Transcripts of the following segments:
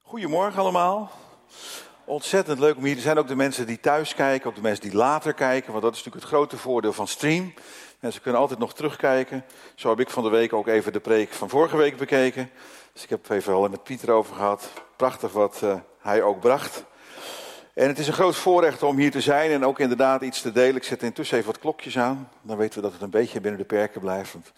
Goedemorgen allemaal. Ontzettend leuk om hier te zijn. Ook de mensen die thuis kijken, ook de mensen die later kijken. Want dat is natuurlijk het grote voordeel van stream. Mensen kunnen altijd nog terugkijken. Zo heb ik van de week ook even de preek van vorige week bekeken. Dus ik heb even al met Pieter over gehad. Prachtig wat hij ook bracht. En het is een groot voorrecht om hier te zijn en ook inderdaad iets te delen. Ik zet intussen even wat klokjes aan. Dan weten we dat het een beetje binnen de perken blijft. Want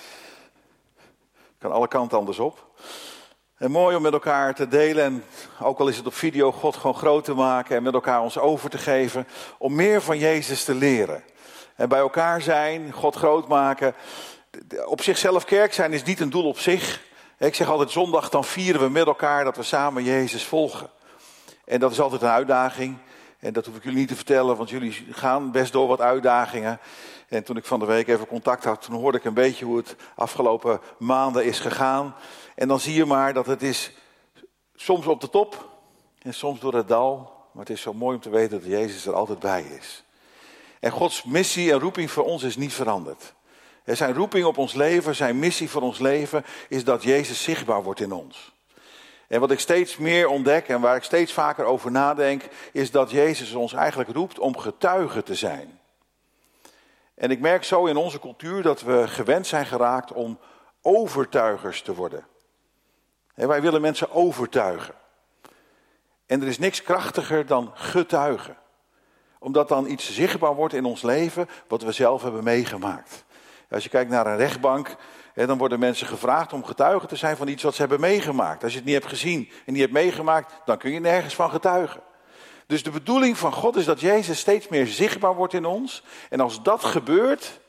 het kan alle kanten anders op. En mooi om met elkaar te delen en ook al is het op video, God gewoon groot te maken en met elkaar ons over te geven om meer van Jezus te leren. En bij elkaar zijn, God groot maken. Op zichzelf kerk zijn is niet een doel op zich. Ik zeg altijd zondag dan vieren we met elkaar dat we samen Jezus volgen. En dat is altijd een uitdaging. En dat hoef ik jullie niet te vertellen, want jullie gaan best door wat uitdagingen. En toen ik van de week even contact had, toen hoorde ik een beetje hoe het afgelopen maanden is gegaan. En dan zie je maar dat het is soms op de top en soms door het dal. Maar het is zo mooi om te weten dat Jezus er altijd bij is. En Gods missie en roeping voor ons is niet veranderd. Zijn roeping op ons leven, zijn missie voor ons leven is dat Jezus zichtbaar wordt in ons. En wat ik steeds meer ontdek en waar ik steeds vaker over nadenk, is dat Jezus ons eigenlijk roept om getuige te zijn. En ik merk zo in onze cultuur dat we gewend zijn geraakt om overtuigers te worden. En wij willen mensen overtuigen. En er is niks krachtiger dan getuigen. Omdat dan iets zichtbaar wordt in ons leven wat we zelf hebben meegemaakt. Als je kijkt naar een rechtbank, dan worden mensen gevraagd om getuige te zijn van iets wat ze hebben meegemaakt. Als je het niet hebt gezien en niet hebt meegemaakt, dan kun je nergens van getuigen. Dus de bedoeling van God is dat Jezus steeds meer zichtbaar wordt in ons. En als dat gebeurt,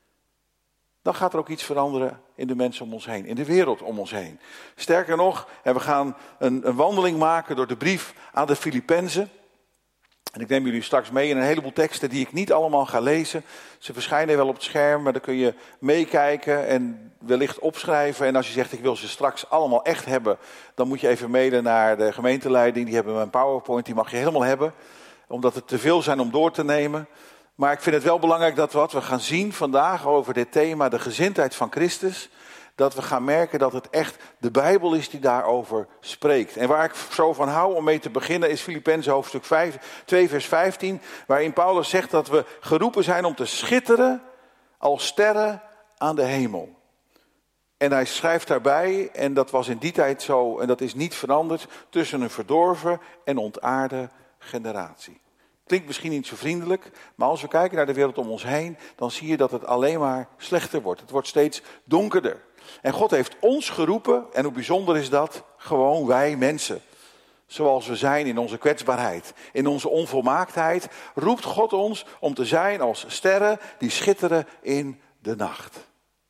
dan gaat er ook iets veranderen in de mensen om ons heen, in de wereld om ons heen. Sterker nog, we gaan een wandeling maken door de brief aan de Filippenzen. En ik neem jullie straks mee in een heleboel teksten die ik niet allemaal ga lezen. Ze verschijnen wel op het scherm, maar dan kun je meekijken en wellicht opschrijven. En als je zegt, ik wil ze straks allemaal echt hebben, dan moet je even mailen naar de gemeenteleiding. Die hebben een PowerPoint, die mag je helemaal hebben. Omdat het te veel zijn om door te nemen. Maar ik vind het wel belangrijk dat wat we gaan zien vandaag over dit thema, de gezindheid van Christus, dat we gaan merken dat het echt de Bijbel is die daarover spreekt. En waar ik zo van hou om mee te beginnen is Filippenzen hoofdstuk 2 vers 15. Waarin Paulus zegt dat we geroepen zijn om te schitteren als sterren aan de hemel. En hij schrijft daarbij, en dat was in die tijd zo en dat is niet veranderd, tussen een verdorven en ontaarde generatie. Klinkt misschien niet zo vriendelijk, maar als we kijken naar de wereld om ons heen, dan zie je dat het alleen maar slechter wordt. Het wordt steeds donkerder. En God heeft ons geroepen, en hoe bijzonder is dat? Gewoon wij mensen. Zoals we zijn in onze kwetsbaarheid, in onze onvolmaaktheid, roept God ons om te zijn als sterren die schitteren in de nacht.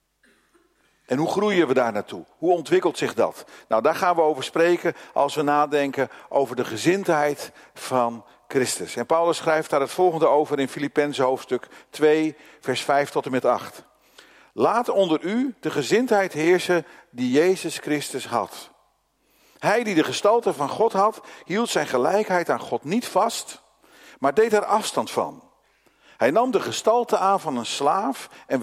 En hoe groeien we daar naartoe? Hoe ontwikkelt zich dat? Nou, daar gaan we over spreken als we nadenken over de gezindheid van Christus. En Paulus schrijft daar het volgende over in Filippenzen hoofdstuk 2, vers 5 tot en met 8. Laat onder u de gezindheid heersen die Jezus Christus had. Hij die de gestalte van God had, hield zijn gelijkheid aan God niet vast, maar deed er afstand van. Hij nam de gestalte aan van een slaaf en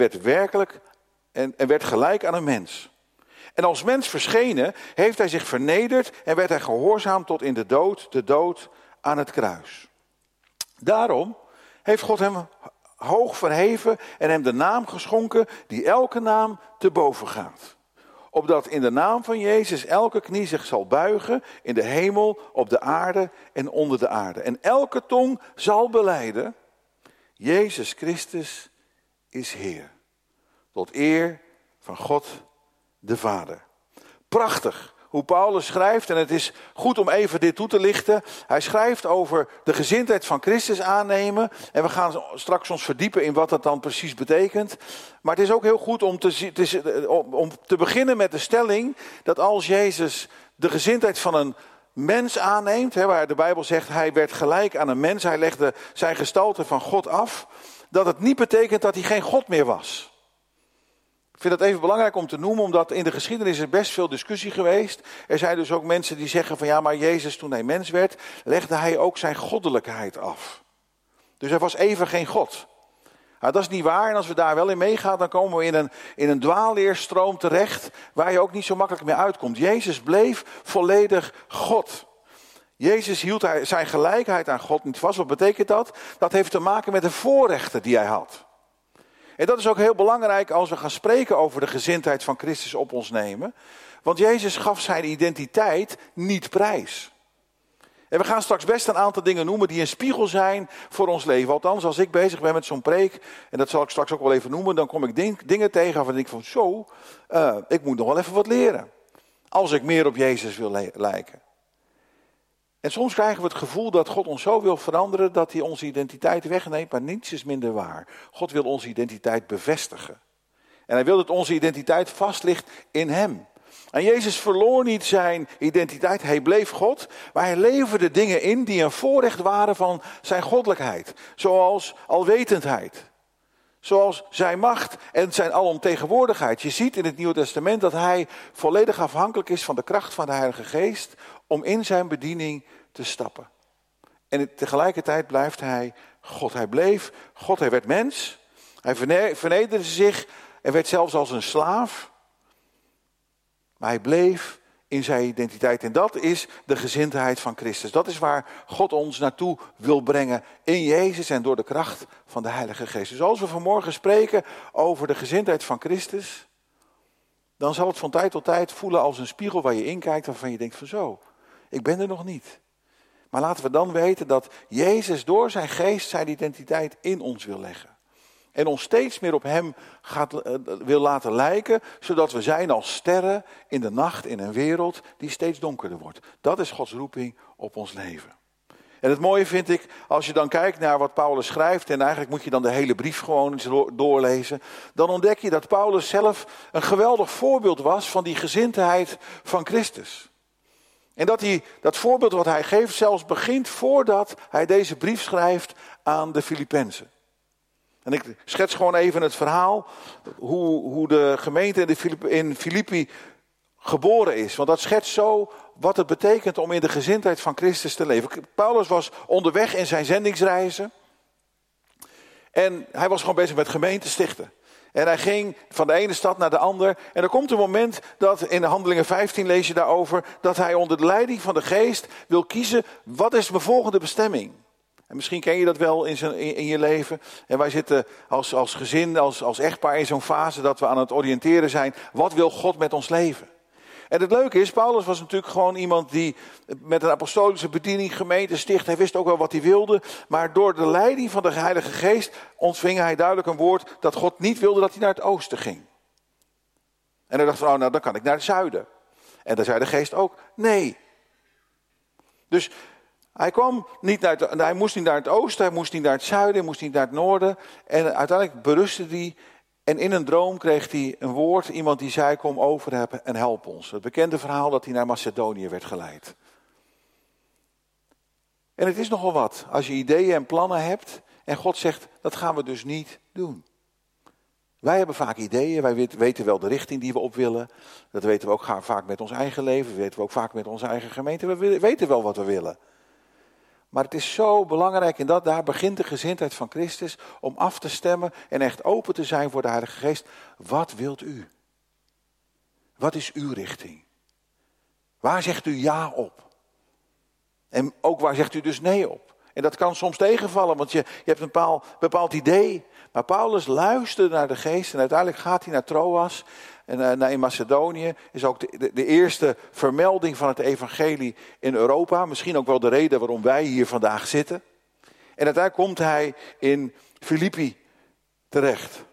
werd gelijk aan een mens. En als mens verschenen heeft hij zich vernederd en werd hij gehoorzaam tot in de dood aan het kruis. Daarom heeft God hem hoog verheven en hem de naam geschonken die elke naam te boven gaat. Opdat in de naam van Jezus elke knie zich zal buigen in de hemel, op de aarde en onder de aarde. En elke tong zal belijden, Jezus Christus is Heer. Tot eer van God de Vader. Prachtig hoe Paulus schrijft, en het is goed om even dit toe te lichten. Hij schrijft over de gezindheid van Christus aannemen. En we gaan straks ons verdiepen in wat dat dan precies betekent. Maar het is ook heel goed om te beginnen met de stelling dat als Jezus de gezindheid van een mens aanneemt, waar de Bijbel zegt hij werd gelijk aan een mens, hij legde zijn gestalte van God af, dat het niet betekent dat hij geen God meer was. Ik vind dat even belangrijk om te noemen, omdat in de geschiedenis is best veel discussie geweest. Er zijn dus ook mensen die zeggen van ja, maar Jezus toen hij mens werd, legde hij ook zijn goddelijkheid af. Dus hij was even geen God. Nou, dat is niet waar. En als we daar wel in meegaan, dan komen we in een dwaalleerstroom terecht waar je ook niet zo makkelijk meer uitkomt. Jezus bleef volledig God. Jezus hield zijn gelijkheid aan God niet vast. Wat betekent dat? Dat heeft te maken met de voorrechten die hij had. En dat is ook heel belangrijk als we gaan spreken over de gezindheid van Christus op ons nemen. Want Jezus gaf zijn identiteit niet prijs. En we gaan straks best een aantal dingen noemen die een spiegel zijn voor ons leven. Althans, als ik bezig ben met zo'n preek, en dat zal ik straks ook wel even noemen, dan kom ik dingen tegen waarvan ik denk van ik moet nog wel even wat leren. Als ik meer op Jezus wil lijken. En soms krijgen we het gevoel dat God ons zo wil veranderen dat hij onze identiteit wegneemt, maar niets is minder waar. God wil onze identiteit bevestigen. En hij wil dat onze identiteit vast ligt in hem. En Jezus verloor niet zijn identiteit, hij bleef God, maar hij leverde dingen in die een voorrecht waren van zijn goddelijkheid. Zoals alwetendheid, zoals zijn macht en zijn alomtegenwoordigheid. Je ziet in het Nieuwe Testament dat hij volledig afhankelijk is van de kracht van de Heilige Geest om in zijn bediening te stappen. En tegelijkertijd blijft hij God. Hij bleef God, hij werd mens, hij vernederde zich en werd zelfs als een slaaf. Maar hij bleef in zijn identiteit. En dat is de gezindheid van Christus. Dat is waar God ons naartoe wil brengen in Jezus en door de kracht van de Heilige Geest. Dus als we vanmorgen spreken over de gezindheid van Christus, dan zal het van tijd tot tijd voelen als een spiegel waar je in kijkt, waarvan je denkt van zo, ik ben er nog niet. Maar laten we dan weten dat Jezus door zijn geest zijn identiteit in ons wil leggen. En ons steeds meer op hem wil laten lijken, zodat we zijn als sterren in de nacht in een wereld die steeds donkerder wordt. Dat is Gods roeping op ons leven. En het mooie vind ik, als je dan kijkt naar wat Paulus schrijft, en eigenlijk moet je dan de hele brief gewoon eens doorlezen, dan ontdek je dat Paulus zelf een geweldig voorbeeld was van die gezindheid van Christus. En dat voorbeeld wat hij geeft zelfs begint voordat hij deze brief schrijft aan de Filippenzen. En ik schets gewoon even het verhaal hoe de gemeente in Filippi geboren is. Want dat schetst zo wat het betekent om in de gezindheid van Christus te leven. Paulus was onderweg in zijn zendingsreizen. En hij was gewoon bezig met gemeente stichten. En hij ging van de ene stad naar de andere. En er komt een moment dat in de Handelingen 15 lees je daarover, dat hij onder de leiding van de geest wil kiezen, wat is mijn volgende bestemming? En misschien ken je dat wel in je leven. En wij zitten als gezin, als echtpaar in zo'n fase dat we aan het oriënteren zijn. Wat wil God met ons leven? En het leuke is, Paulus was natuurlijk gewoon iemand die met een apostolische bediening gemeente sticht. Hij wist ook wel wat hij wilde. Maar door de leiding van de Heilige Geest ontving hij duidelijk een woord dat God niet wilde dat hij naar het oosten ging. En hij dacht van, dan kan ik naar het zuiden. En daar zei de Geest ook, nee. Dus hij moest niet naar het oosten, hij moest niet naar het zuiden, hij moest niet naar het noorden. En uiteindelijk berustte hij. En in een droom kreeg hij een woord, iemand die zei, kom over en help ons. Het bekende verhaal dat hij naar Macedonië werd geleid. En het is nogal wat, als je ideeën en plannen hebt en God zegt, dat gaan we dus niet doen. Wij hebben vaak ideeën, wij weten wel de richting die we op willen. Dat weten we ook vaak met ons eigen leven, dat weten we ook vaak met onze eigen gemeente. We weten wel wat we willen. Maar het is zo belangrijk en daar begint de gezindheid van Christus om af te stemmen en echt open te zijn voor de Heilige Geest. Wat wilt u? Wat is uw richting? Waar zegt u ja op? En ook waar zegt u dus nee op? En dat kan soms tegenvallen, want je hebt een bepaald idee. Maar Paulus luisterde naar de Geest en uiteindelijk gaat hij naar Troas. En in Macedonië is ook de eerste vermelding van het evangelie in Europa. Misschien ook wel de reden waarom wij hier vandaag zitten. En uiteindelijk komt hij in Filippi terecht.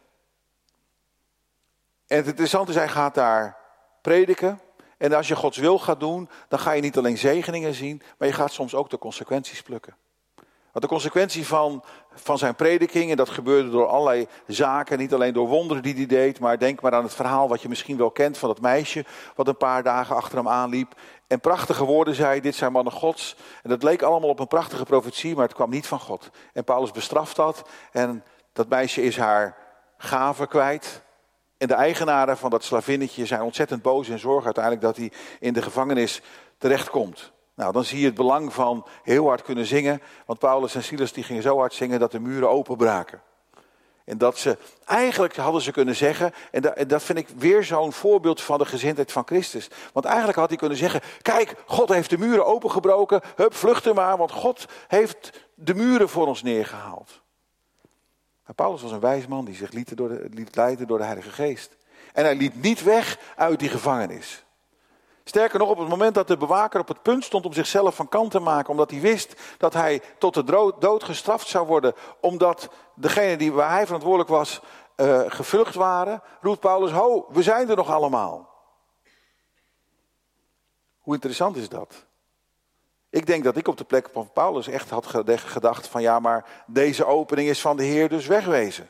En het interessante is, hij gaat daar prediken. En als je Gods wil gaat doen, dan ga je niet alleen zegeningen zien, maar je gaat soms ook de consequenties plukken. Want de consequentie van zijn prediking, en dat gebeurde door allerlei zaken, niet alleen door wonderen die hij deed, maar denk maar aan het verhaal wat je misschien wel kent van dat meisje, wat een paar dagen achter hem aanliep. En prachtige woorden zei, dit zijn mannen Gods. En dat leek allemaal op een prachtige profetie, maar het kwam niet van God. En Paulus bestraft dat en dat meisje is haar gave kwijt. En de eigenaren van dat slavinnetje zijn ontzettend boos en zorgen uiteindelijk dat hij in de gevangenis terechtkomt. Nou, dan zie je het belang van heel hard kunnen zingen. Want Paulus en Silas die gingen zo hard zingen dat de muren openbraken. En dat ze, eigenlijk hadden ze kunnen zeggen, en dat vind ik weer zo'n voorbeeld van de gezindheid van Christus. Want eigenlijk had hij kunnen zeggen, kijk, God heeft de muren opengebroken, hup, vluchten maar, want God heeft de muren voor ons neergehaald. Maar Paulus was een wijs man die zich liet leiden door de Heilige Geest. En hij liep niet weg uit die gevangenis. Sterker nog, op het moment dat de bewaker op het punt stond om zichzelf van kant te maken, omdat hij wist dat hij tot de dood gestraft zou worden, omdat degene waar hij verantwoordelijk was, gevlucht waren, roept Paulus, ho, we zijn er nog allemaal. Hoe interessant is dat? Ik denk dat ik op de plek van Paulus echt had gedacht van ja, maar deze opening is van de Heer, dus wegwezen.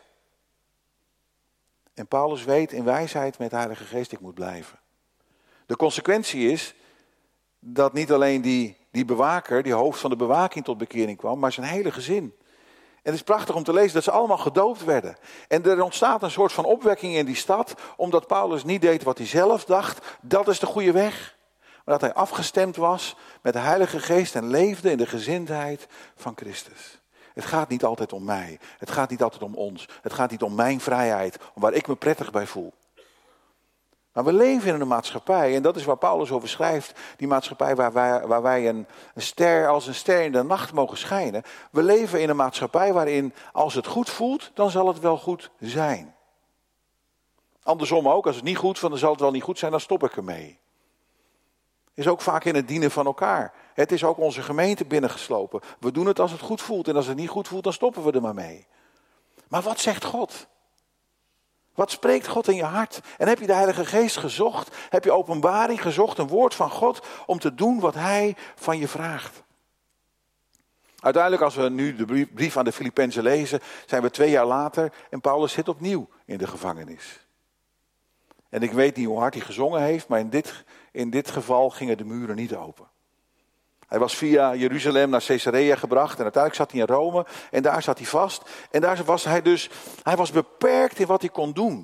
En Paulus weet in wijsheid met de Heilige Geest, ik moet blijven. De consequentie is dat niet alleen die bewaker, die hoofd van de bewaking tot bekering kwam, maar zijn hele gezin. En het is prachtig om te lezen dat ze allemaal gedoopt werden. En er ontstaat een soort van opwekking in die stad, omdat Paulus niet deed wat hij zelf dacht, dat is de goede weg. Maar dat hij afgestemd was met de Heilige Geest en leefde in de gezindheid van Christus. Het gaat niet altijd om mij, het gaat niet altijd om ons, het gaat niet om mijn vrijheid, om waar ik me prettig bij voel. Maar we leven in een maatschappij, en dat is waar Paulus over schrijft, die maatschappij waar wij een ster als een ster in de nacht mogen schijnen. We leven in een maatschappij waarin als het goed voelt, dan zal het wel goed zijn. Andersom ook, als het niet goed voelt, dan zal het wel niet goed zijn, dan stop ik ermee. Is ook vaak in het dienen van elkaar. Het is ook onze gemeente binnengeslopen. We doen het als het goed voelt en als het niet goed voelt, dan stoppen we er maar mee. Maar wat zegt God? Wat spreekt God in je hart? En heb je de Heilige Geest gezocht? Heb je openbaring gezocht, een woord van God, om te doen wat Hij van je vraagt? Uiteindelijk, als we nu de brief aan de Filippenzen lezen, zijn we 2 jaar later en Paulus zit opnieuw in de gevangenis. En ik weet niet hoe hard hij gezongen heeft, maar in dit geval gingen de muren niet open. Hij was via Jeruzalem naar Caesarea gebracht en uiteindelijk zat hij in Rome en daar zat hij vast. En daar was hij was beperkt in wat hij kon doen.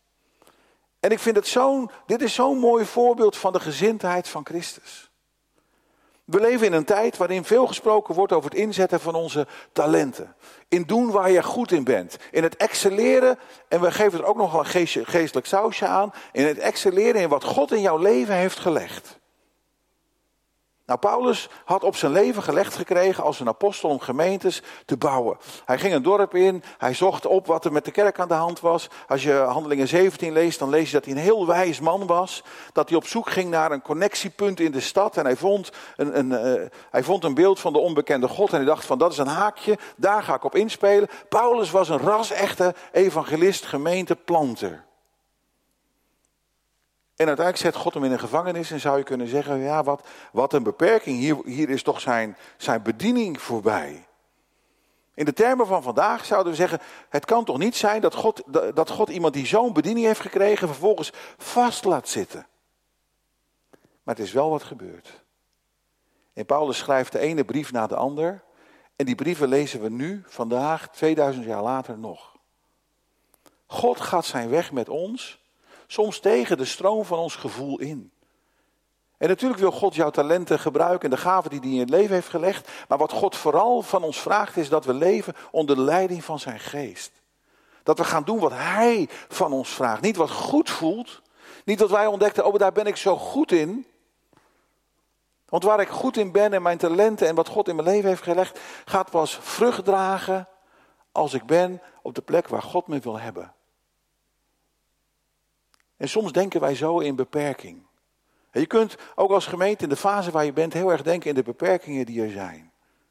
En ik vind het dit is zo'n mooi voorbeeld van de gezindheid van Christus. We leven in een tijd waarin veel gesproken wordt over het inzetten van onze talenten. In doen waar je goed in bent. In het excelleren, en we geven er ook nog een geestelijk sausje aan. In het excelleren in wat God in jouw leven heeft gelegd. Nou, Paulus had op zijn leven gelegd gekregen als een apostel om gemeentes te bouwen. Hij ging een dorp in, hij zocht op wat er met de kerk aan de hand was. Als je Handelingen 17 leest, dan lees je dat hij een heel wijs man was. Dat hij op zoek ging naar een connectiepunt in de stad. En hij vond een beeld van de onbekende God en hij dacht van dat is een haakje, daar ga ik op inspelen. Paulus was een ras-echte evangelist, gemeenteplanter. En uiteindelijk zet God hem in een gevangenis en zou je kunnen zeggen, ja, wat een beperking. Hier is toch zijn bediening voorbij. In de termen van vandaag zouden we zeggen, het kan toch niet zijn dat God iemand die zo'n bediening heeft gekregen vervolgens vast laat zitten. Maar het is wel wat gebeurd. En Paulus schrijft de ene brief na de ander en die brieven lezen we nu, vandaag, 2000 jaar later nog. God gaat zijn weg met ons, soms tegen de stroom van ons gevoel in. En natuurlijk wil God jouw talenten gebruiken en de gaven die hij in het leven heeft gelegd. Maar wat God vooral van ons vraagt is dat we leven onder de leiding van zijn geest. Dat we gaan doen wat hij van ons vraagt. Niet wat goed voelt. Niet dat wij ontdekten, daar ben ik zo goed in. Want waar ik goed in ben en mijn talenten en wat God in mijn leven heeft gelegd, gaat pas vrucht dragen als ik ben op de plek waar God me wil hebben. En soms denken wij zo in beperking. En je kunt ook als gemeente in de fase waar je bent heel erg denken in de beperkingen die er zijn.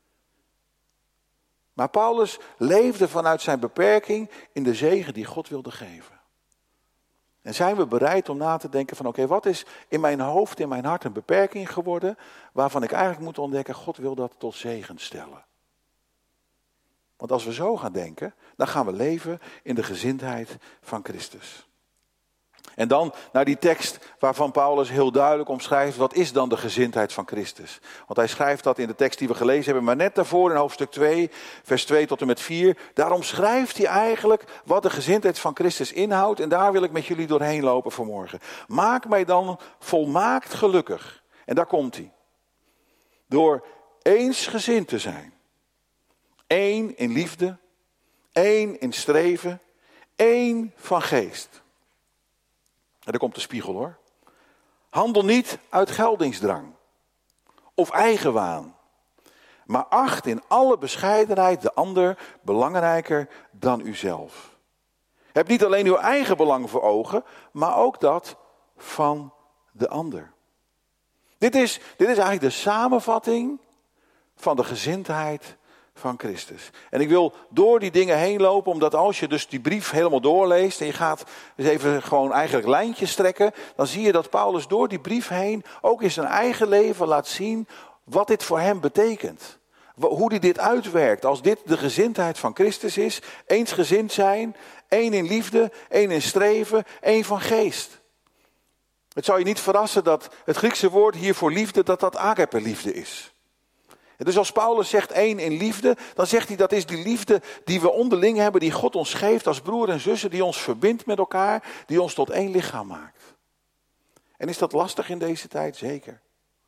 Maar Paulus leefde vanuit zijn beperking in de zegen die God wilde geven. En zijn we bereid om na te denken van oké, wat is in mijn hoofd, in mijn hart een beperking geworden, waarvan ik eigenlijk moet ontdekken, God wil dat tot zegen stellen. Want als we zo gaan denken, dan gaan we leven in de gezindheid van Christus. En dan naar die tekst waarvan Paulus heel duidelijk omschrijft, wat is dan de gezindheid van Christus? Want hij schrijft dat in de tekst die we gelezen hebben, maar net daarvoor in hoofdstuk 2, vers 2 tot en met 4. Daarom schrijft hij eigenlijk wat de gezindheid van Christus inhoudt en daar wil ik met jullie doorheen lopen vanmorgen. Maak mij dan volmaakt gelukkig. En daar komt hij. Door eensgezind te zijn. 1 in liefde, 1 in streven, Eén van geest. En daar komt de spiegel hoor. Handel niet uit geldingsdrang of eigenwaan, maar acht in alle bescheidenheid de ander belangrijker dan uzelf. Heb niet alleen uw eigen belang voor ogen, maar ook dat van de ander. Dit is eigenlijk de samenvatting van de gezindheid van Christus. En ik wil door die dingen heen lopen, omdat als je dus die brief helemaal doorleest en je gaat dus even gewoon eigenlijk lijntjes trekken, dan zie je dat Paulus door die brief heen ook in zijn eigen leven laat zien wat dit voor hem betekent. Hoe hij dit uitwerkt. Als dit de gezindheid van Christus is, eensgezind zijn, één in liefde, één in streven, één van geest. Het zou je niet verrassen dat het Griekse woord hier voor liefde, dat agape liefde is. En dus als Paulus zegt één in liefde, dan zegt hij dat is die liefde die we onderling hebben, die God ons geeft als broer en zussen, die ons verbindt met elkaar, die ons tot één lichaam maakt. En is dat lastig in deze tijd? Zeker.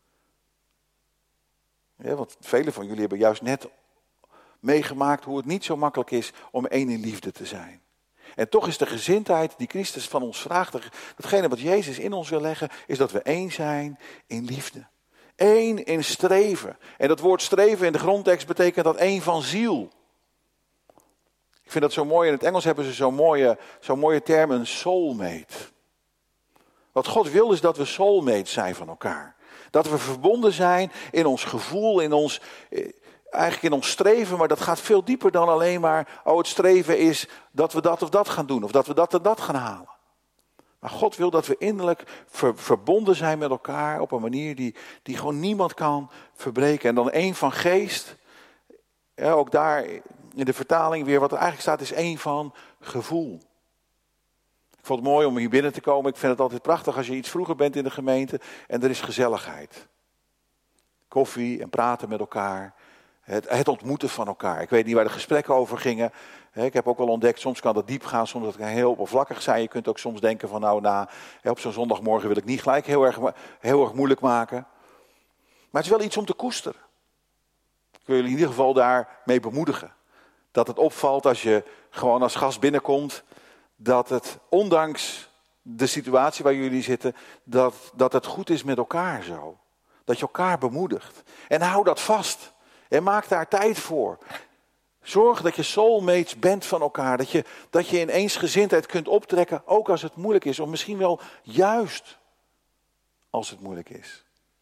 Ja, want velen van jullie hebben juist net meegemaakt hoe het niet zo makkelijk is om één in liefde te zijn. En toch is de gezindheid die Christus van ons vraagt, datgene wat Jezus in ons wil leggen, is dat we één zijn in liefde. Eén in streven. En dat woord streven in de grondtekst betekent dat één van ziel. Ik vind dat zo mooi. In het Engels hebben ze zo'n mooie term, een soulmate. Wat God wil is dat we soulmates zijn van elkaar. Dat we verbonden zijn in ons gevoel, eigenlijk in ons streven. Maar dat gaat veel dieper dan alleen maar, het streven is dat we dat of dat gaan doen. Of dat we dat en dat gaan halen. Maar God wil dat we innerlijk verbonden zijn met elkaar op een manier die gewoon niemand kan verbreken. En dan één van geest, ja, ook daar in de vertaling weer wat er eigenlijk staat is één van gevoel. Ik vond het mooi om hier binnen te komen. Ik vind het altijd prachtig als je iets vroeger bent in de gemeente en er is gezelligheid. Koffie en praten met elkaar. Het ontmoeten van elkaar. Ik weet niet waar de gesprekken over gingen. Ik heb ook wel ontdekt, soms kan dat diep gaan, soms kan het heel oppervlakkig zijn. Je kunt ook soms denken van op zo'n zondagmorgen wil ik niet gelijk heel erg moeilijk maken. Maar het is wel iets om te koesteren. Ik wil jullie in ieder geval daarmee bemoedigen. Dat het opvalt als je gewoon als gast binnenkomt, dat het ondanks de situatie waar jullie zitten, dat het goed is met elkaar zo. Dat je elkaar bemoedigt. En hou dat vast. En maak daar tijd voor. Zorg dat je soulmates bent van elkaar. Dat je in eensgezindheid kunt optrekken, ook als het moeilijk is. Of misschien wel juist als het moeilijk is.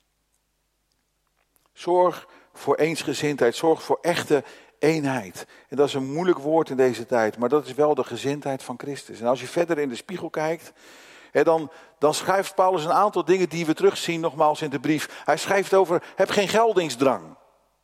Zorg voor eensgezindheid. Zorg voor echte eenheid. En dat is een moeilijk woord in deze tijd. Maar dat is wel de gezindheid van Christus. En als je verder in de spiegel kijkt, dan schrijft Paulus een aantal dingen die we terugzien nogmaals in de brief. Hij schrijft over, heb geen geldingsdrang.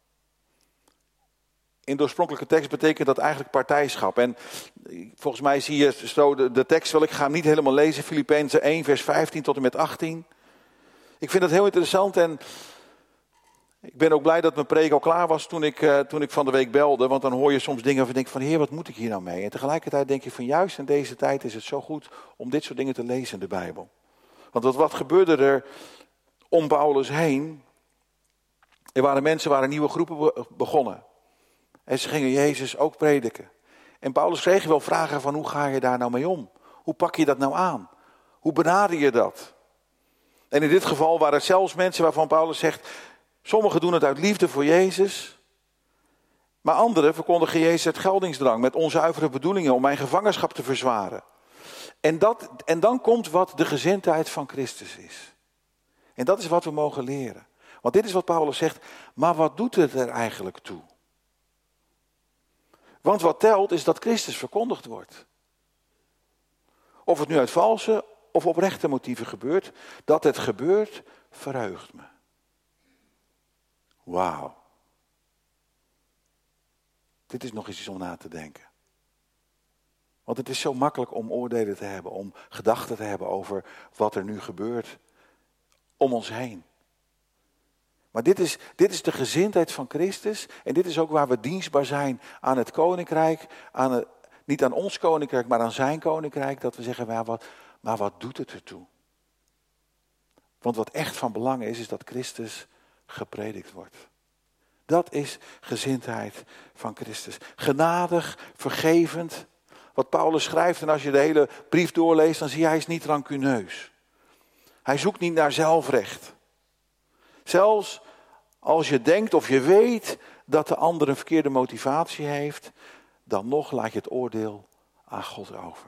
In de oorspronkelijke tekst betekent dat eigenlijk partijschap. En volgens mij zie je zo de tekst wel. Ik ga hem niet helemaal lezen. Filippenzen 1 vers 15 tot en met 18. Ik vind dat heel interessant. En ik ben ook blij dat mijn preek al klaar was toen ik van de week belde. Want dan hoor je soms dingen en denk van Heer, wat moet ik hier nou mee? En tegelijkertijd denk je van juist in deze tijd is het zo goed om dit soort dingen te lezen in de Bijbel. Want wat gebeurde er om Paulus heen? Er waren nieuwe groepen begonnen. En ze gingen Jezus ook prediken. En Paulus kreeg wel vragen van hoe ga je daar nou mee om? Hoe pak je dat nou aan? Hoe benader je dat? En in dit geval waren het zelfs mensen waarvan Paulus zegt, sommigen doen het uit liefde voor Jezus. Maar anderen verkondigen Jezus uit geldingsdrang met onzuivere bedoelingen om mijn gevangenschap te verzwaren. En dan komt wat de gezindheid van Christus is. En dat is wat we mogen leren. Want dit is wat Paulus zegt, maar wat doet het er eigenlijk toe? Want wat telt is dat Christus verkondigd wordt. Of het nu uit valse of oprechte motieven gebeurt, dat het gebeurt, verheugt me. Wauw. Dit is nog eens iets om na te denken. Want het is zo makkelijk om oordelen te hebben, om gedachten te hebben over wat er nu gebeurt om ons heen. Maar dit is de gezindheid van Christus. En dit is ook waar we dienstbaar zijn aan het koninkrijk. Niet aan ons koninkrijk, maar aan zijn koninkrijk. Dat we zeggen, maar wat doet het ertoe? Want wat echt van belang is dat Christus gepredikt wordt. Dat is gezindheid van Christus. Genadig, vergevend. wat Paulus schrijft. En als je de hele brief doorleest, dan zie je, hij is niet rancuneus. Hij zoekt niet naar zelfrecht. Zelfs als je denkt of je weet dat de ander een verkeerde motivatie heeft, dan nog laat je het oordeel aan God over.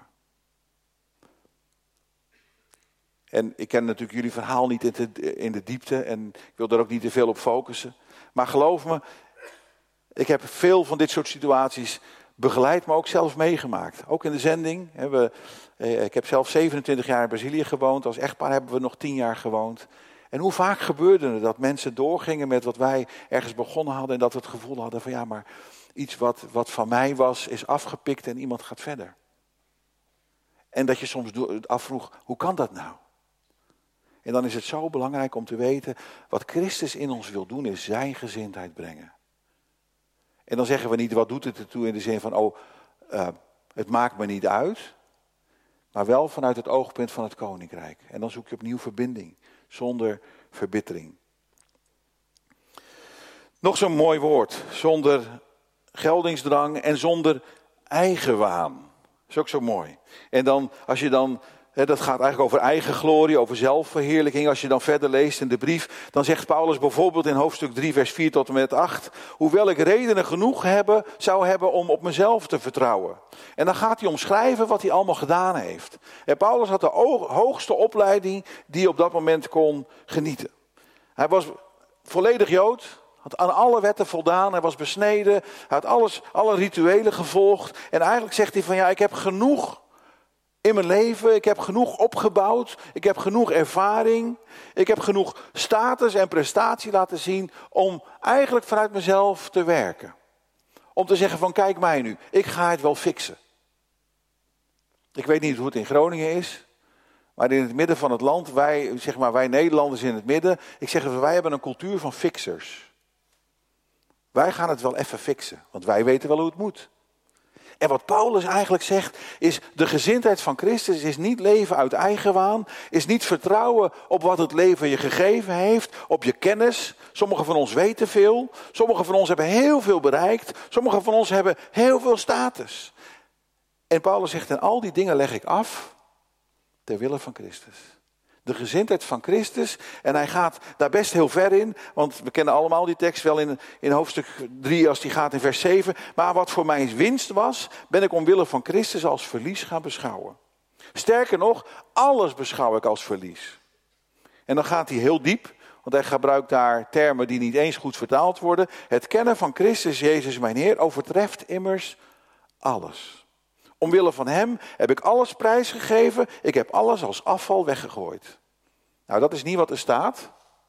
En ik ken natuurlijk jullie verhaal niet in de diepte en ik wil daar ook niet te veel op focussen. Maar geloof me, ik heb veel van dit soort situaties begeleid, maar ook zelf meegemaakt. Ook in de zending. Ik heb zelf 27 jaar in Brazilië gewoond. Als echtpaar hebben we nog 10 jaar gewoond. En hoe vaak gebeurde het dat mensen doorgingen met wat wij ergens begonnen hadden. En dat we het gevoel hadden van ja, maar iets wat van mij was, is afgepikt en iemand gaat verder. En dat je soms afvroeg, hoe kan dat nou? En dan is het zo belangrijk om te weten, wat Christus in ons wil doen, is zijn gezindheid brengen. En dan zeggen we niet, wat doet het ertoe in de zin van, het maakt me niet uit. Maar wel vanuit het oogpunt van het koninkrijk. En dan zoek je opnieuw verbinding, zonder verbittering. Nog zo'n mooi woord, zonder geldingsdrang en zonder eigenwaan. Dat is ook zo mooi. En dan, als je dan, dat gaat eigenlijk over eigen glorie, over zelfverheerlijking. Als je dan verder leest in de brief, dan zegt Paulus bijvoorbeeld in hoofdstuk 3 vers 4 tot en met 8. Hoewel ik redenen genoeg zou hebben om op mezelf te vertrouwen. En dan gaat hij omschrijven wat hij allemaal gedaan heeft. En Paulus had de hoogste opleiding die hij op dat moment kon genieten. Hij was volledig Jood. Had aan alle wetten voldaan, hij was besneden, hij had alle rituelen gevolgd. En eigenlijk zegt hij van ja, ik heb genoeg in mijn leven, ik heb genoeg opgebouwd, ik heb genoeg ervaring, ik heb genoeg status en prestatie laten zien om eigenlijk vanuit mezelf te werken. Om te zeggen van kijk mij nu, ik ga het wel fixen. Ik weet niet hoe het in Groningen is, maar in het midden van het land, wij Nederlanders in het midden, ik zeg even, wij hebben een cultuur van fixers. Wij gaan het wel even fixen, want wij weten wel hoe het moet. En wat Paulus eigenlijk zegt, is de gezindheid van Christus is niet leven uit eigenwaan, is niet vertrouwen op wat het leven je gegeven heeft, op je kennis. Sommigen van ons weten veel, sommigen van ons hebben heel veel bereikt, sommigen van ons hebben heel veel status. En Paulus zegt, en al die dingen leg ik af ter wille van Christus. De gezindheid van Christus. En hij gaat daar best heel ver in. Want we kennen allemaal die tekst wel in hoofdstuk 3 als die gaat in vers 7. Maar wat voor mij winst was, ben ik omwille van Christus als verlies gaan beschouwen. Sterker nog, alles beschouw ik als verlies. En dan gaat hij heel diep. Want hij gebruikt daar termen die niet eens goed vertaald worden. Het kennen van Christus Jezus mijn Heer overtreft immers alles. Omwille van hem heb ik alles prijsgegeven. Ik heb alles als afval weggegooid. Nou, dat is niet wat er staat.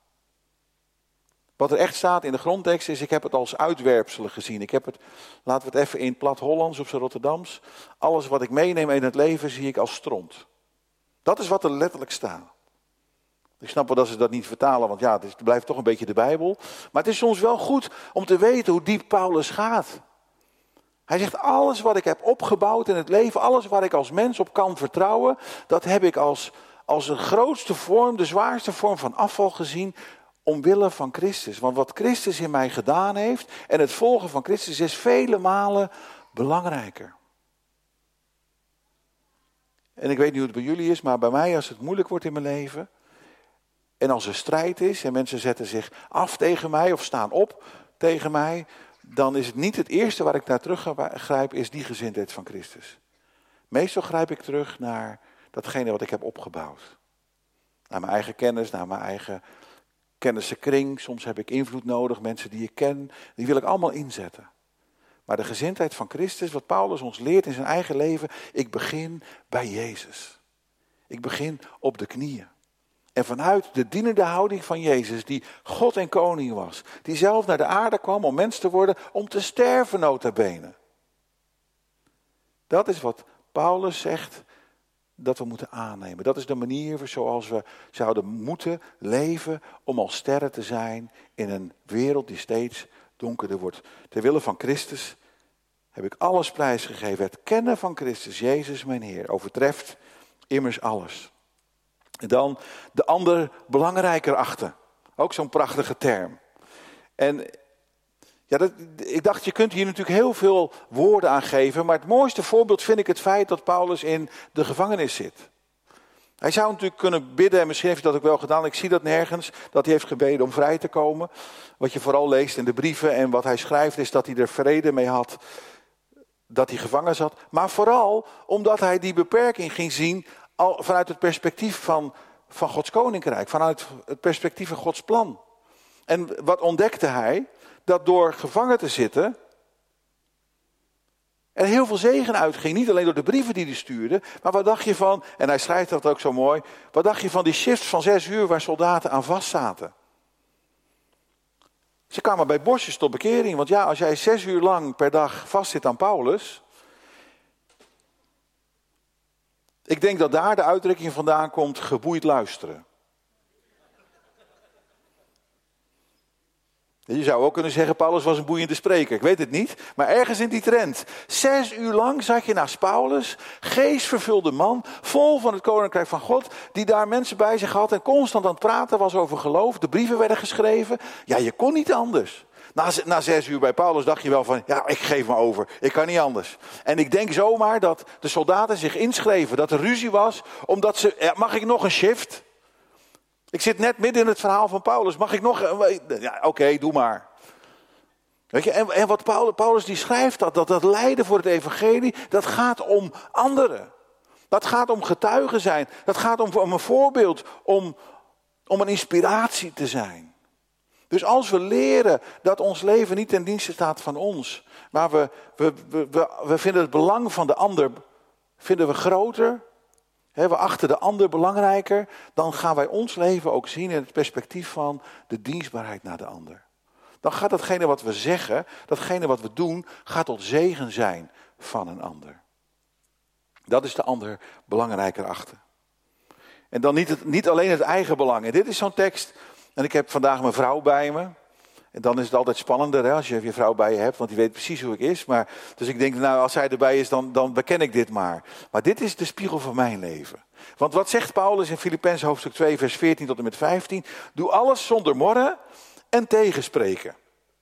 Wat er echt staat in de grondtekst is, ik heb het als uitwerpselen gezien. Ik heb het, laten we het even in plat Hollands of zo Rotterdams. Alles wat ik meeneem in het leven zie ik als stront. Dat is wat er letterlijk staat. Ik snap wel dat ze dat niet vertalen, want ja, het blijft toch een beetje de Bijbel. Maar het is soms wel goed om te weten hoe diep Paulus gaat. Hij zegt, alles wat ik heb opgebouwd in het leven, alles waar ik als mens op kan vertrouwen, dat heb ik als de grootste vorm, de zwaarste vorm van afval gezien, omwille van Christus. Want wat Christus in mij gedaan heeft en het volgen van Christus is vele malen belangrijker. En ik weet niet hoe het bij jullie is, maar bij mij als het moeilijk wordt in mijn leven en als er strijd is en mensen zetten zich af tegen mij of staan op tegen mij, dan is het niet het eerste waar ik naar teruggrijp, is die gezindheid van Christus. Meestal grijp ik terug naar datgene wat ik heb opgebouwd. Naar mijn eigen kennis, naar mijn eigen kennissenkring. Soms heb ik invloed nodig, mensen die ik ken, die wil ik allemaal inzetten. Maar de gezindheid van Christus, wat Paulus ons leert in zijn eigen leven, ik begin bij Jezus. Ik begin op de knieën. En vanuit de dienende houding van Jezus, die God en koning was, die zelf naar de aarde kwam om mens te worden, om te sterven nota bene. Dat is wat Paulus zegt dat we moeten aannemen. Dat is de manier zoals we zouden moeten leven om als sterren te zijn in een wereld die steeds donkerder wordt. Ter wille van Christus heb ik alles prijsgegeven. Het kennen van Christus, Jezus mijn Heer, overtreft immers alles. En dan de ander belangrijker achten. Ook zo'n prachtige term. En Ja, ik dacht, je kunt hier natuurlijk heel veel woorden aan geven. Maar het mooiste voorbeeld vind ik het feit dat Paulus in de gevangenis zit. Hij zou natuurlijk kunnen bidden, en misschien heeft hij dat ook wel gedaan. Ik zie dat nergens, dat hij heeft gebeden om vrij te komen. Wat je vooral leest in de brieven en wat hij schrijft is dat hij er vrede mee had dat hij gevangen zat. Maar vooral omdat hij die beperking ging zien vanuit het perspectief van Gods koninkrijk. Vanuit het perspectief van Gods plan. En wat ontdekte hij? Dat door gevangen te zitten er heel veel zegen uitging. Niet alleen door de brieven die hij stuurde. Maar wat dacht je van, en hij schrijft dat ook zo mooi. Wat dacht je van die shifts van 6 uur waar soldaten aan vast zaten? Ze kwamen bij bosjes tot bekering. Want ja, als jij 6 uur lang per dag vastzit aan Paulus. Ik denk dat daar de uitdrukking vandaan komt, geboeid luisteren. Je zou ook kunnen zeggen, Paulus was een boeiende spreker. Ik weet het niet, maar ergens in die trend. 6 uur lang zat je naast Paulus, geestvervulde man, vol van het koninkrijk van God, die daar mensen bij zich had en constant aan het praten was over geloof. De brieven werden geschreven. Ja, je kon niet anders. Na 6 uur bij Paulus dacht je wel van, ja, ik geef me over. Ik kan niet anders. En ik denk zomaar dat de soldaten zich inschreven, dat er ruzie was, omdat ze, ja, mag ik nog een shift? Ik zit net midden in het verhaal van Paulus. Mag ik nog? Ja, oké, doe maar. Weet je, en wat Paulus die schrijft, dat lijden voor het evangelie, dat gaat om anderen. Dat gaat om getuigen zijn. Dat gaat om een voorbeeld, om een inspiratie te zijn. Dus als we leren dat ons leven niet ten dienste staat van ons, maar we vinden het belang van de ander vinden we groter. We achten de ander belangrijker, dan gaan wij ons leven ook zien in het perspectief van de dienstbaarheid naar de ander. Dan gaat datgene wat we zeggen, datgene wat we doen, gaat tot zegen zijn van een ander. Dat is de ander belangrijker achten. En dan niet alleen het eigen belang. En dit is zo'n tekst, en ik heb vandaag mijn vrouw bij me. En dan is het altijd spannender als je je vrouw bij je hebt, want die weet precies hoe ik is. Dus ik denk, nou, als zij erbij is, dan beken ik dit maar. Maar dit is de spiegel van mijn leven. Want wat zegt Paulus in Filippenzen hoofdstuk 2, vers 14 tot en met 15? Doe alles zonder morren en tegenspreken.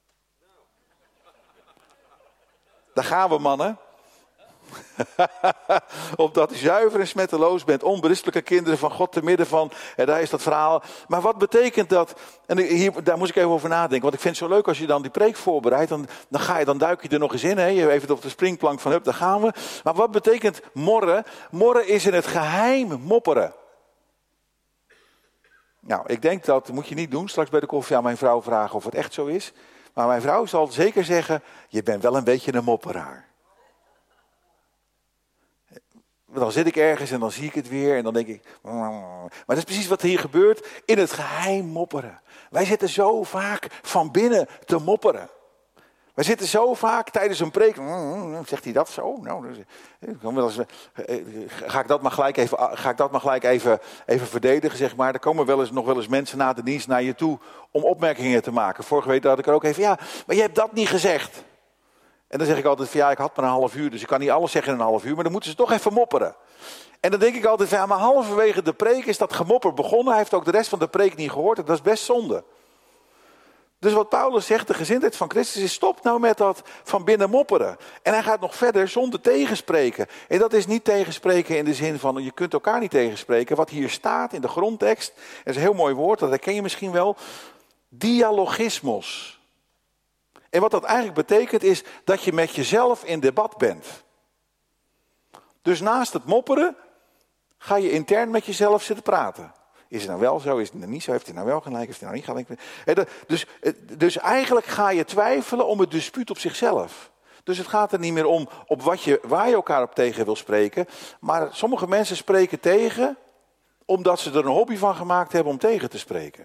Daar gaan we, mannen. Opdat u zuiver en smetteloos bent, onberispelijke kinderen van God te midden van, en daar is dat verhaal. Maar wat betekent dat? En daar moest ik even over nadenken, want ik vind het zo leuk als je dan die preek voorbereidt, dan duik je er nog eens in, hè? Even op de springplank van, daar gaan we. Maar wat betekent morren? Morren is in het geheim mopperen. Nou, ik denk dat moet je niet doen, straks bij de koffie aan mijn vrouw vragen of het echt zo is. Maar mijn vrouw zal zeker zeggen, je bent wel een beetje een mopperaar. Dan zit ik ergens en dan zie ik het weer en dan denk ik. Maar dat is precies wat hier gebeurt. In het geheim mopperen. Wij zitten zo vaak van binnen te mopperen. Wij zitten zo vaak tijdens een preek. Zegt hij dat zo? Nou, ga ik dat maar gelijk even verdedigen, zeg maar. Er komen nog wel eens mensen na de dienst naar je toe om opmerkingen te maken. Vorige week had ik er ook even, ja, maar je hebt dat niet gezegd. En dan zeg ik altijd van ja, ik had maar een half uur, dus ik kan niet alles zeggen in een half uur. Maar dan moeten ze toch even mopperen. En dan denk ik altijd van ja, maar halverwege de preek is dat gemopper begonnen. Hij heeft ook de rest van de preek niet gehoord en dat is best zonde. Dus wat Paulus zegt, de gezindheid van Christus is stop nou met dat van binnen mopperen. En hij gaat nog verder zonder tegenspreken. En dat is niet tegenspreken in de zin van je kunt elkaar niet tegenspreken. Wat hier staat in de grondtekst, is een heel mooi woord, dat herken je misschien wel. Dialogismos. En wat dat eigenlijk betekent is dat je met jezelf in debat bent. Dus naast het mopperen ga je intern met jezelf zitten praten. Is het nou wel zo, is het nou niet zo, heeft hij nou wel gelijk, heeft hij nou niet gelijk. Dus eigenlijk ga je twijfelen om het dispuut op zichzelf. Dus het gaat er niet meer om waar je elkaar op tegen wil spreken. Maar sommige mensen spreken tegen omdat ze er een hobby van gemaakt hebben om tegen te spreken.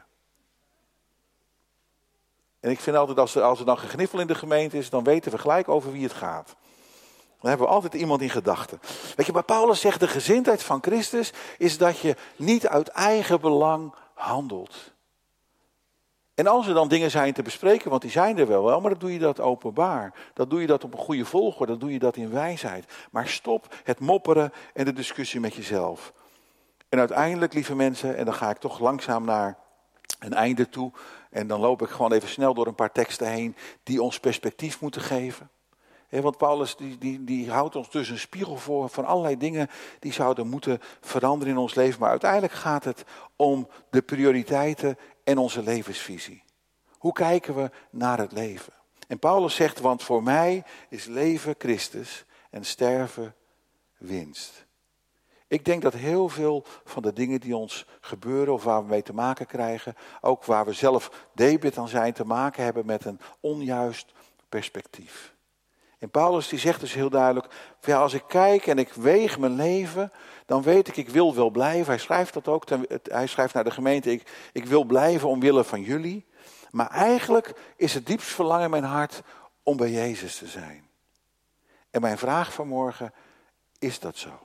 En ik vind altijd, als er dan gegniffel in de gemeente is, dan weten we gelijk over wie het gaat. Dan hebben we altijd iemand in gedachten. Weet je, maar Paulus zegt, de gezindheid van Christus is dat je niet uit eigen belang handelt. En als er dan dingen zijn te bespreken, want die zijn er wel, maar dan doe je dat openbaar. Dan doe je dat op een goede volgorde, dan doe je dat in wijsheid. Maar stop het mopperen en de discussie met jezelf. En uiteindelijk, lieve mensen, en dan ga ik toch langzaam naar een einde toe. En dan loop ik gewoon even snel door een paar teksten heen die ons perspectief moeten geven. Want Paulus die houdt ons dus een spiegel voor van allerlei dingen die zouden moeten veranderen in ons leven. Maar uiteindelijk gaat het om de prioriteiten en onze levensvisie. Hoe kijken we naar het leven? En Paulus zegt, want voor mij is leven Christus en sterven winst. Ik denk dat heel veel van de dingen die ons gebeuren of waar we mee te maken krijgen, ook waar we zelf debet aan zijn, te maken hebben met een onjuist perspectief. En Paulus die zegt dus heel duidelijk, ja, als ik kijk en ik weeg mijn leven, dan weet ik wil wel blijven. Hij schrijft dat ook, hij schrijft naar de gemeente, ik wil blijven omwille van jullie. Maar eigenlijk is het diepst verlangen in mijn hart om bij Jezus te zijn. En mijn vraag vanmorgen, is dat zo?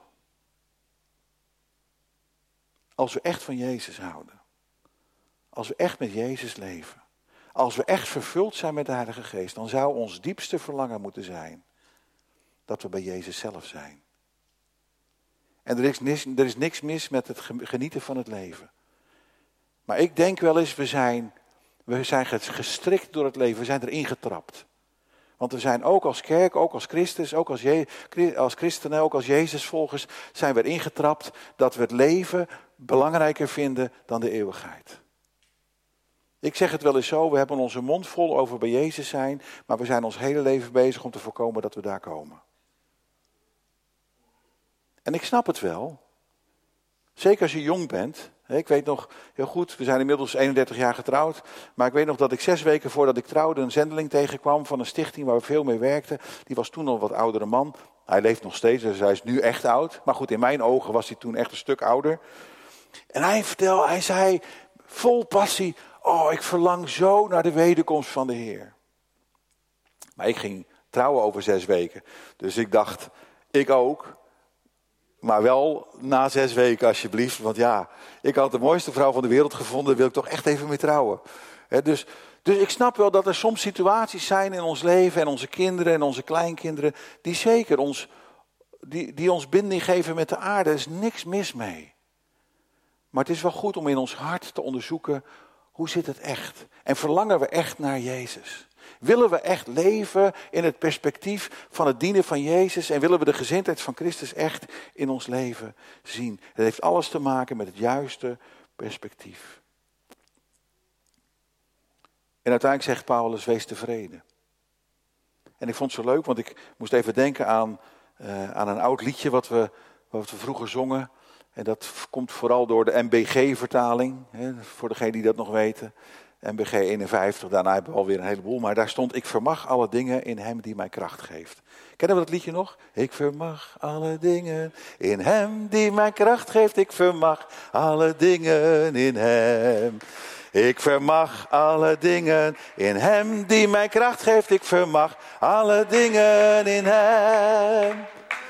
Als we echt van Jezus houden. Als we echt met Jezus leven. Als we echt vervuld zijn met de Heilige Geest, dan zou ons diepste verlangen moeten zijn dat we bij Jezus zelf zijn. En er is niks mis met het genieten van het leven. Maar ik denk wel eens, we zijn gestrikt door het leven, we zijn erin getrapt. Want we zijn ook als kerk, ook als Christus, ook als christenen, ook als Jezusvolgers, zijn we erin getrapt dat we het leven belangrijker vinden dan de eeuwigheid. Ik zeg het wel eens zo, we hebben onze mond vol over bij Jezus zijn, maar we zijn ons hele leven bezig om te voorkomen dat we daar komen. En ik snap het wel. Zeker als je jong bent. Ik weet nog heel goed, we zijn inmiddels 31 jaar getrouwd. Maar ik weet nog dat ik 6 weken voordat ik trouwde een zendeling tegenkwam van een stichting waar we veel mee werkten. Die was toen al een wat oudere man. Hij leeft nog steeds, dus hij is nu echt oud. Maar goed, in mijn ogen was hij toen echt een stuk ouder. En hij zei vol passie, oh, ik verlang zo naar de wederkomst van de Heer. Maar ik ging trouwen over 6 weken. Dus ik dacht, ik ook. Maar wel na 6 weken alsjeblieft. Want ja, ik had de mooiste vrouw van de wereld gevonden. Wil ik toch echt even mee trouwen. Dus ik snap wel dat er soms situaties zijn in ons leven. En onze kinderen en onze kleinkinderen. Die zeker ons binding geven met de aarde. Er is niks mis mee. Maar het is wel goed om in ons hart te onderzoeken. Hoe zit het echt? En verlangen we echt naar Jezus? Willen we echt leven in het perspectief van het dienen van Jezus? En willen we de gezindheid van Christus echt in ons leven zien? Het heeft alles te maken met het juiste perspectief. En uiteindelijk zegt Paulus, wees tevreden. En ik vond het zo leuk, want ik moest even denken aan een oud liedje wat we vroeger zongen. En dat komt vooral door de MBG-vertaling, voor degenen die dat nog weten. MBG 51, daarna hebben we alweer een heleboel. Maar daar stond, ik vermag alle dingen in hem die mij kracht geeft. Kennen we dat liedje nog? Ik vermag alle dingen in hem die mij kracht geeft. Ik vermag alle dingen in hem. Ik vermag alle dingen in hem die mij kracht geeft. Ik vermag alle dingen in hem.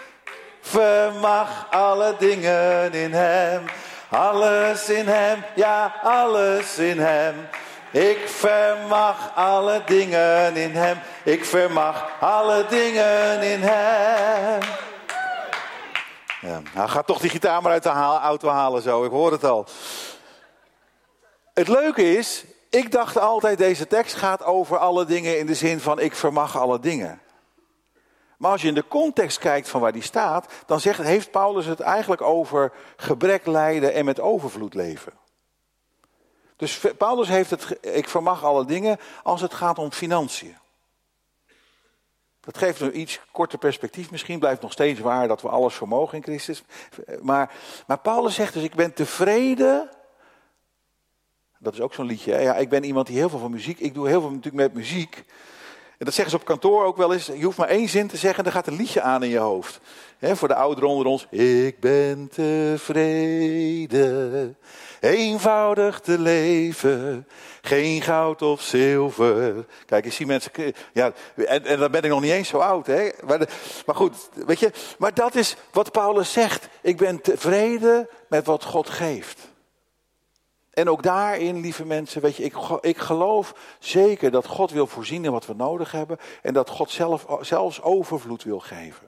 Vermag alle dingen in hem. Alles in hem, ja, alles in hem. Ik vermag alle dingen in hem. Ik vermag alle dingen in hem. Ja, hij gaat toch die gitaar maar uit de auto halen zo, ik hoor het al. Het leuke is, ik dacht altijd deze tekst gaat over alle dingen in de zin van ik vermag alle dingen. Maar als je in de context kijkt van waar die staat, dan heeft Paulus het eigenlijk over gebrek lijden en met overvloed leven. Dus Paulus heeft het, ik vermag alle dingen, als het gaat om financiën. Dat geeft een iets korter perspectief. Misschien blijft nog steeds waar dat we alles vermogen in Christus. Maar Paulus zegt dus, ik ben tevreden. Dat is ook zo'n liedje. Ja, ik ben iemand die heel veel van muziek, ik doe heel veel natuurlijk met muziek. En dat zeggen ze op kantoor ook wel eens. Je hoeft maar 1 zin te zeggen en dan gaat een liedje aan in je hoofd. Voor de ouderen onder ons. Ik ben tevreden, eenvoudig te leven, geen goud of zilver. Kijk, ik zie mensen, ja, en dan ben ik nog niet eens zo oud. Hè? Maar goed, weet je, maar dat is wat Paulus zegt. Ik ben tevreden met wat God geeft. En ook daarin, lieve mensen, weet je, ik geloof zeker dat God wil voorzien in wat we nodig hebben. En dat God zelfs overvloed wil geven.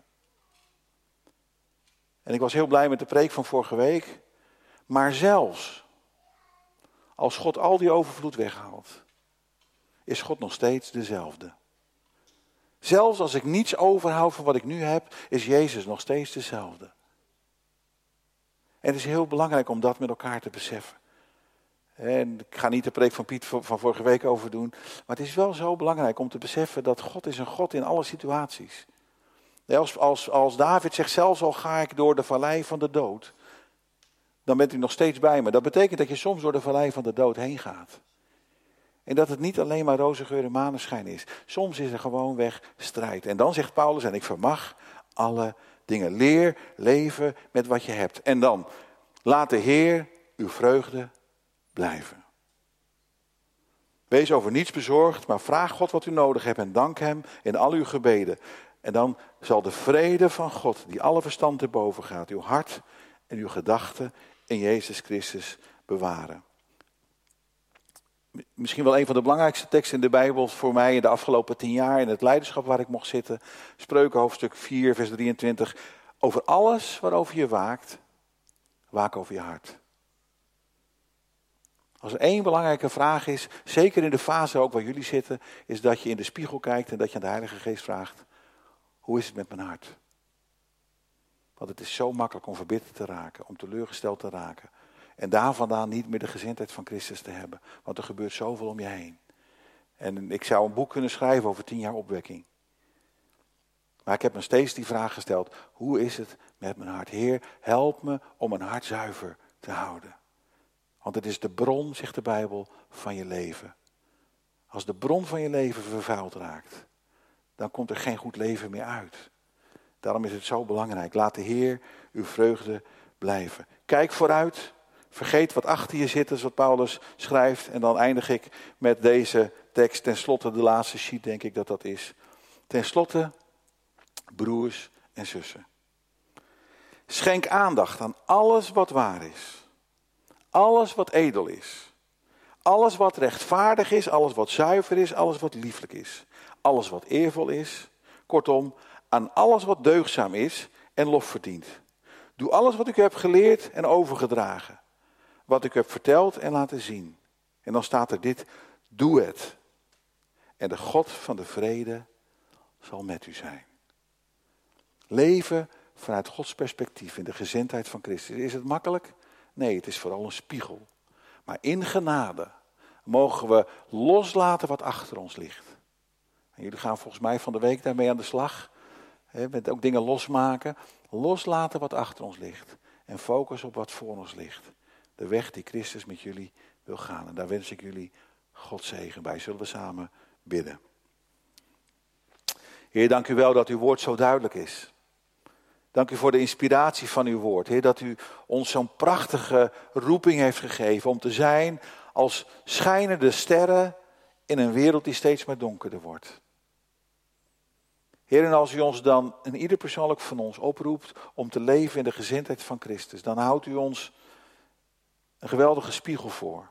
En ik was heel blij met de preek van vorige week. Maar zelfs als God al die overvloed weghaalt. is God nog steeds dezelfde. Zelfs als ik niets overhoud van wat ik nu heb, is Jezus nog steeds dezelfde. En het is heel belangrijk om dat met elkaar te beseffen. En ik ga niet de preek van Piet van vorige week over doen. Maar het is wel zo belangrijk om te beseffen dat God is een God in alle situaties. Als David zegt, zelfs al ga ik door de vallei van de dood, dan bent u nog steeds bij me. Dat betekent dat je soms door de vallei van de dood heen gaat. En dat het niet alleen maar roze geur en maneschijn is. Soms is er gewoonweg strijd. En dan zegt Paulus, en ik vermag alle dingen. Leer leven met wat je hebt. En dan, laat de Heer uw vreugde blijven. Wees over niets bezorgd, maar vraag God wat u nodig hebt en dank hem in al uw gebeden. En dan zal de vrede van God, die alle verstand te boven gaat, uw hart en uw gedachten in Jezus Christus bewaren. Misschien wel een van de belangrijkste teksten in de Bijbel voor mij in de afgelopen 10 jaar in het leiderschap waar ik mocht zitten. Spreuken hoofdstuk 4 vers 23. Over alles waarover je waakt, waak over je hart. Als er 1 belangrijke vraag is, zeker in de fase ook waar jullie zitten, is dat je in de spiegel kijkt en dat je aan de Heilige Geest vraagt, hoe is het met mijn hart? Want het is zo makkelijk om verbitterd te raken, om teleurgesteld te raken. En daar vandaan niet meer de gezindheid van Christus te hebben. Want er gebeurt zoveel om je heen. En ik zou een boek kunnen schrijven over 10 jaar opwekking. Maar ik heb me steeds die vraag gesteld, hoe is het met mijn hart? Heer, help me om mijn hart zuiver te houden. Want het is de bron, zegt de Bijbel, van je leven. Als de bron van je leven vervuild raakt, dan komt er geen goed leven meer uit. Daarom is het zo belangrijk. Laat de Heer uw vreugde blijven. Kijk vooruit. Vergeet wat achter je zit, dat is wat Paulus schrijft. En dan eindig ik met deze tekst. Ten slotte, de laatste sheet denk ik dat dat is. Ten slotte, broers en zussen. Schenk aandacht aan alles wat waar is. Alles wat edel is. Alles wat rechtvaardig is, alles wat zuiver is, alles wat lieflijk is. Alles wat eervol is. Kortom, aan alles wat deugdzaam is en lof verdient. Doe alles wat ik u heb geleerd en overgedragen. Wat ik heb verteld en laten zien. En dan staat er dit, doe het. En de God van de vrede zal met u zijn. Leven vanuit Gods perspectief in de gezindheid van Christus. Is het makkelijk? Nee, het is vooral een spiegel. Maar in genade mogen we loslaten wat achter ons ligt. En jullie gaan volgens mij van de week daarmee aan de slag. Met ook dingen losmaken. Loslaten wat achter ons ligt. En focus op wat voor ons ligt. De weg die Christus met jullie wil gaan. En daar wens ik jullie God zegen bij. Zullen we samen bidden. Heer, dank u wel dat uw woord zo duidelijk is. Dank u voor de inspiratie van uw woord. Heer, dat u ons zo'n prachtige roeping heeft gegeven om te zijn als schijnende sterren in een wereld die steeds maar donkerder wordt. Heer, en als u ons dan, en ieder persoonlijk van ons, oproept om te leven in de gezindheid van Christus, dan houdt u ons een geweldige spiegel voor.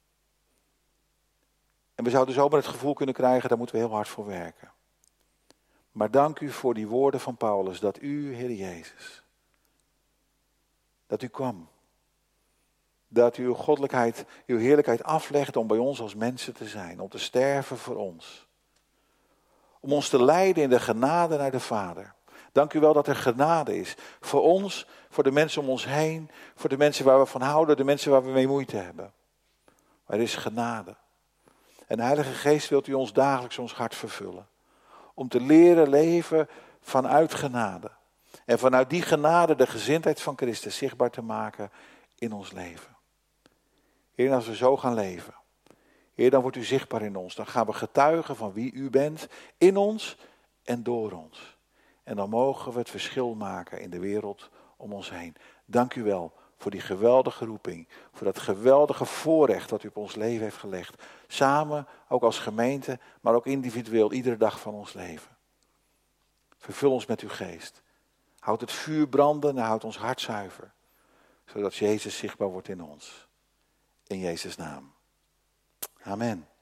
En we zouden zomaar het gevoel kunnen krijgen, daar moeten we heel hard voor werken. Maar dank u voor die woorden van Paulus, dat u, Heer Jezus, dat u kwam. Dat u uw goddelijkheid, uw heerlijkheid aflegde om bij ons als mensen te zijn, om te sterven voor ons. Om ons te leiden in de genade naar de Vader. Dank u wel dat er genade is. Voor ons, voor de mensen om ons heen, voor de mensen waar we van houden, de mensen waar we mee moeite hebben. Maar er is genade. En de Heilige Geest wilt u ons dagelijks ons hart vervullen. Om te leren leven vanuit genade. En vanuit die genade de gezindheid van Christus zichtbaar te maken in ons leven. Heer, als we zo gaan leven. Heer, dan wordt u zichtbaar in ons. Dan gaan we getuigen van wie u bent in ons en door ons. En dan mogen we het verschil maken in de wereld om ons heen. Dank u wel voor die geweldige roeping. Voor dat geweldige voorrecht dat u op ons leven heeft gelegd. Samen, ook als gemeente, maar ook individueel, iedere dag van ons leven. Vervul ons met uw geest. Houd het vuur branden en houd ons hart zuiver. Zodat Jezus zichtbaar wordt in ons. In Jezus' naam. Amen.